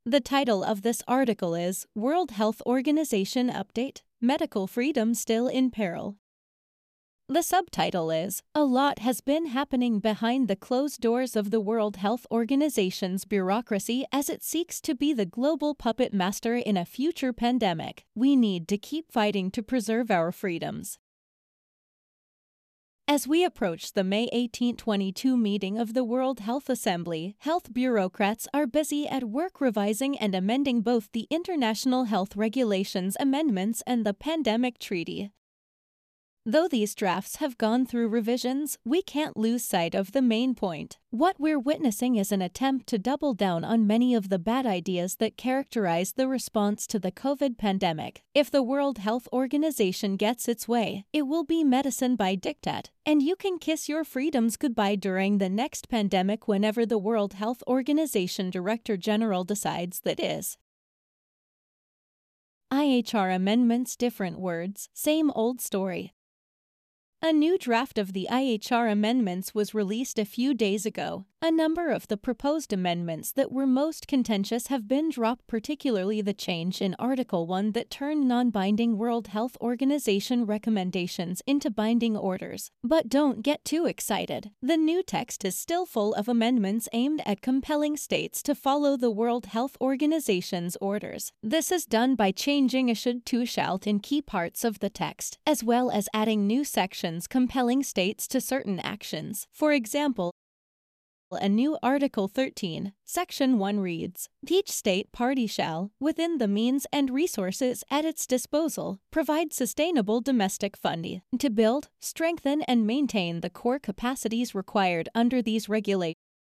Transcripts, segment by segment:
The title of this article is World Health Organization Update: Medical Freedom Still in Peril. The subtitle is, A lot has been happening behind the closed doors of the World Health Organization's bureaucracy as it seeks to be the global puppet master in a future pandemic. We need to keep fighting to preserve our freedoms. As we approach the May 18, 2022 meeting of the World Health Assembly, health bureaucrats are busy at work revising and amending both the International Health Regulations Amendments and the Pandemic Treaty. Though these drafts have gone through revisions, we can't lose sight of the main point. What we're witnessing is an attempt to double down on many of the bad ideas that characterize the response to the COVID pandemic. If the World Health Organization gets its way, it will be medicine by diktat, and you can kiss your freedoms goodbye during the next pandemic whenever the World Health Organization Director General decides that is. IHR amendments, different words, same old story. A new draft of the IHR amendments was released a few days ago. A number of the proposed amendments that were most contentious have been dropped, particularly the change in Article 1 that turned non-binding World Health Organization recommendations into binding orders. But don't get too excited. The new text is still full of amendments aimed at compelling states to follow the World Health Organization's orders. This is done by changing a should to shall in key parts of the text, as well as adding new sections compelling states to certain actions. For example, a new Article 13, Section 1 reads, Each state party shall, within the means and resources at its disposal, provide sustainable domestic funding to build, strengthen, and maintain the core capacities required under these regulations.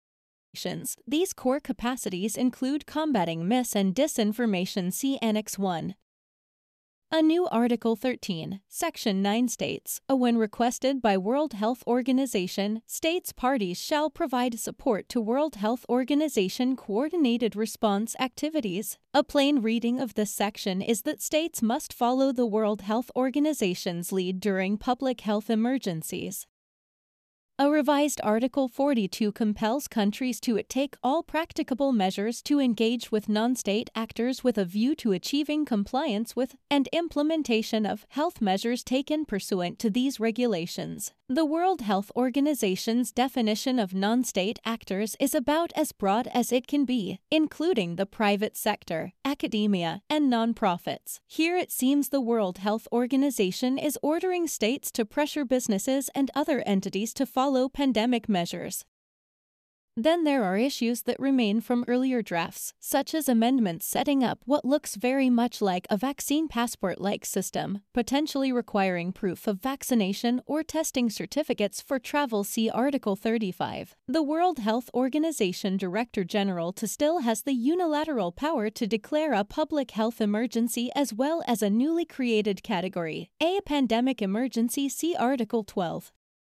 These core capacities include combating mis- and disinformation. See Annex 1. A new Article 13, Section 9 states, when requested by World Health Organization, states parties shall provide support to World Health Organization coordinated response activities. A plain reading of this section is that states must follow the World Health Organization's lead during public health emergencies. A revised Article 42 compels countries to take all practicable measures to engage with non-state actors with a view to achieving compliance with and implementation of health measures taken pursuant to these regulations. The World Health Organization's definition of non-state actors is about as broad as it can be, including the private sector, academia, and nonprofits. Here it seems the World Health Organization is ordering states to pressure businesses and other entities to follow pandemic measures. Then there are issues that remain from earlier drafts, such as amendments setting up what looks very much like a vaccine passport-like system, potentially requiring proof of vaccination or testing certificates for travel. See Article 35. The World Health Organization Director General still has the unilateral power to declare a public health emergency as well as a newly created category, a pandemic emergency. See Article 12.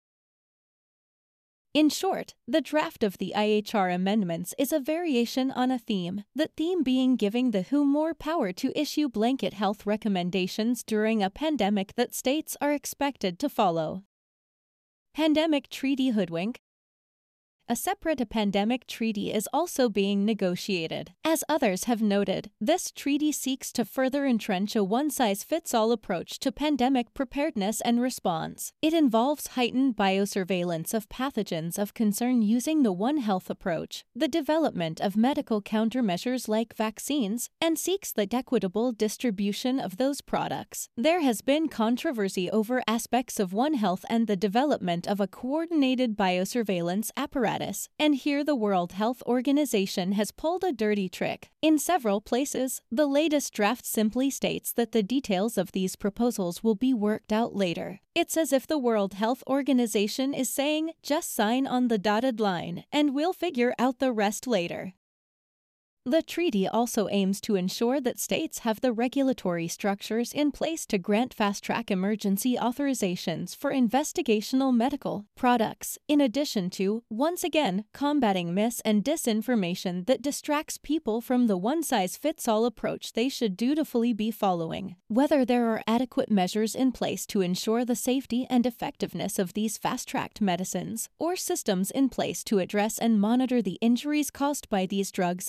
In short, the draft of the IHR amendments is a variation on a theme, the theme being giving the WHO more power to issue blanket health recommendations during a pandemic that states are expected to follow. Pandemic Treaty hoodwink. A separate pandemic treaty is also being negotiated. As others have noted, this treaty seeks to further entrench a one-size-fits-all approach to pandemic preparedness and response. It involves heightened biosurveillance of pathogens of concern using the One Health approach, the development of medical countermeasures like vaccines, and seeks the equitable distribution of those products. There has been controversy over aspects of One Health and the development of a coordinated biosurveillance apparatus. And here the World Health Organization has pulled a dirty trick. In several places, the latest draft simply states that the details of these proposals will be worked out later. It's as if the World Health Organization is saying, just sign on the dotted line, and we'll figure out the rest later. The treaty also aims to ensure that states have the regulatory structures in place to grant fast-track emergency authorizations for investigational medical products, in addition to, once again, combating mis- and disinformation that distracts people from the one-size-fits-all approach they should dutifully be following. Whether there are adequate measures in place to ensure the safety and effectiveness of these fast-tracked medicines, or systems in place to address and monitor the injuries caused by these drugs and vaccines,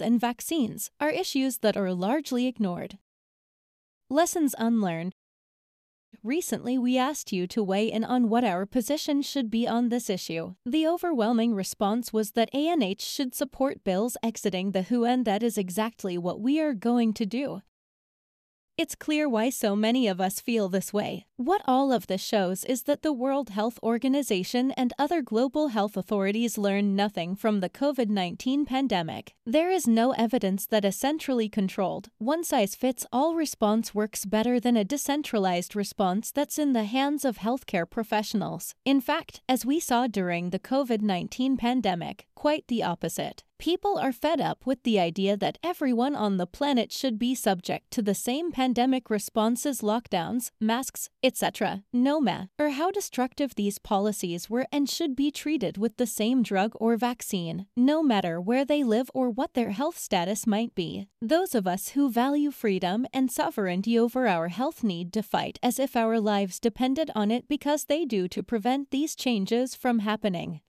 vaccines are issues that are largely ignored. Lessons unlearned. Recently, we asked you to weigh in on what our position should be on this issue. The overwhelming response was that ANH should support bills exiting the WHO, and that is exactly what we are going to do. It's clear why so many of us feel this way. What all of this shows is that the World Health Organization and other global health authorities learn nothing from the COVID-19 pandemic. There is no evidence that a centrally controlled, one-size-fits-all response works better than a decentralized response that's in the hands of healthcare professionals. In fact, as we saw during the COVID-19 pandemic, quite the opposite. People are fed up with the idea that everyone on the planet should be subject to the same pandemic responses, lockdowns, masks, etc., no matter how destructive these policies were, and should be treated with the same drug or vaccine, no matter where they live or what their health status might be. Those of us who value freedom and sovereignty over our health need to fight as if our lives depended on it, because they do, to prevent these changes from happening.